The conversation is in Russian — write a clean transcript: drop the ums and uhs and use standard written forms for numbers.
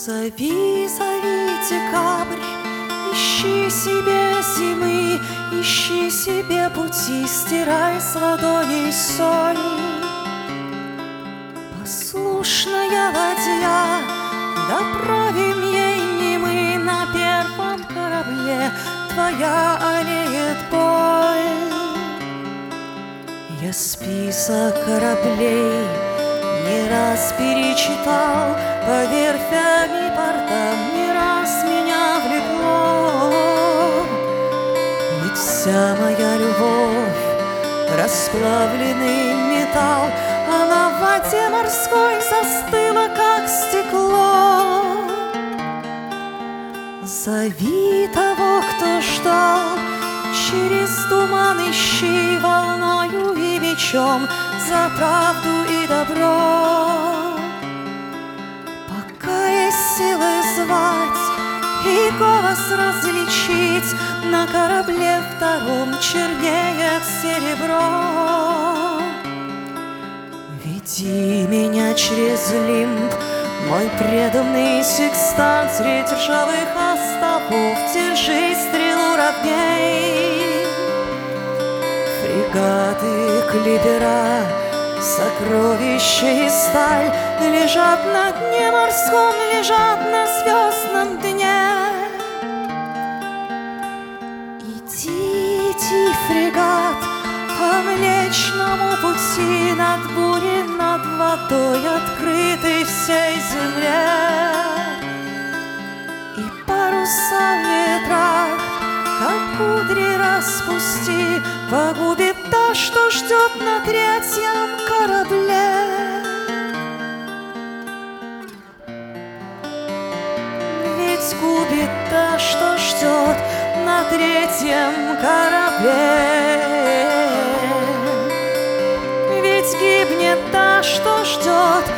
Зови, зови, декабрь, ищи себе зимы, ищи себе пути, стирай с ладоней соль. Послушная ладья, доправим ей не мы, на первом корабле твоя аллеет боль. Я список кораблей не раз перечитал, по верфям и портам не раз меня влекло. Ведь вся моя любовь — расплавленный металл, она в воде морской застыла, как стекло. Зови того, кто ждал, через туман ищи волною и мечом за правду и добро. Пока есть силы звать и голос различить, на корабле втором чернеет серебро. Веди меня через лимб, мой преданный секстант, средь ржавых остовов держи стрелу ровней. Фрегаты, клипера, сокровища и сталь лежат на дне морском, лежат на звездном дне. Иди, иди, фрегат, по Млечному пути, над бурей, над водой, открытой всей земле. И паруса в ветрах, как кудри распусти, погубит та, что ждет на третьем корабле. Ведь губит та, что ждет на третьем корабле. Ведь гибнет та, что ждет